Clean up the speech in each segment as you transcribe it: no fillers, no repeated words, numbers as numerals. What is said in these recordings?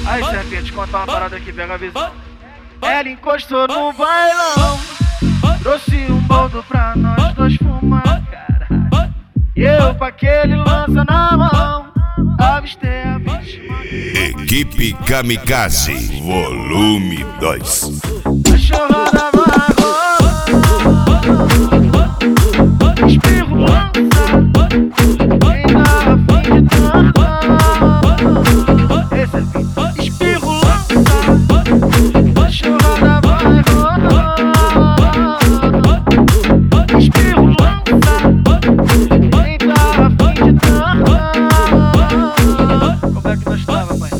Aí, Zefinha, te contar uma parada aqui, pega a visão. Ela encostou no bailão, trouxe um boldo pra nós dois fumar, caralho. E eu com aquele lança na mão, avistei a vítima. Equipe Kamikaze, volume 2. Cachorrada vai rolar, espirro lança, ainda a fim de transar. Esse é fim, espirro lança, cachorrada vai rolar, espirro lança, ainda a fim de transar. Como é que nós tava, pai?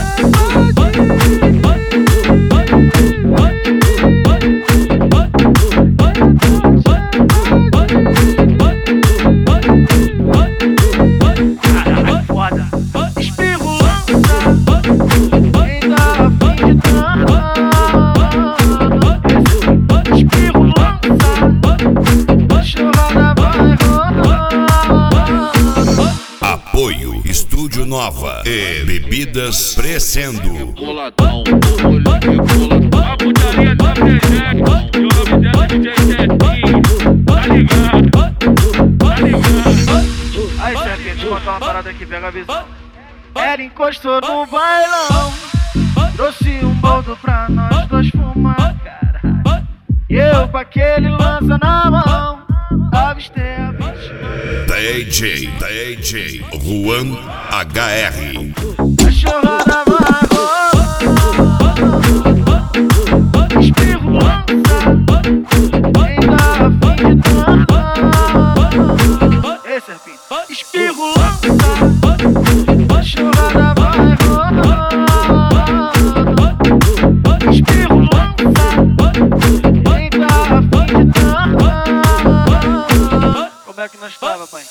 Apoio Estúdio Nova e Bebidas Crescendo. Boladão, a putaria tá presente. E o nome dela é DJ Zefinho. Tá ligado? Tá ligado? Aí, Zefinha, te contar uma parada aqui, pega a visão. Ela encostou no bailão, trouxe um boldo pra nós dois fumar, caralho. E eu com aquele lança na mão, avistei a vítima. DJ Juan HR. Cachorrada vai rolar, espirro lança, ainda a fim de transar. Esse é fim, espirro lança, cachorrada vai rolar, espirro lança, ainda a fim de transar. Como é que nós tava, pai?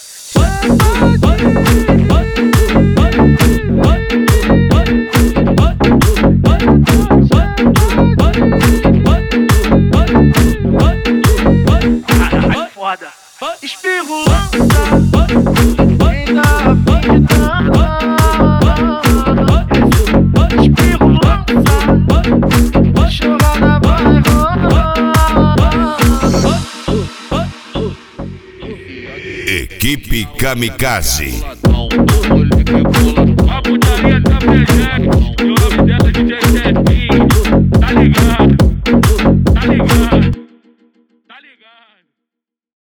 Caralho, foda. Espirro lança, ainda a fim de transar. Espirro lança, cachorrada vai rolar. Equipe Kamikaze. A putaria tá presente. E o nome dela é DJ Zefinho. Tá ligado?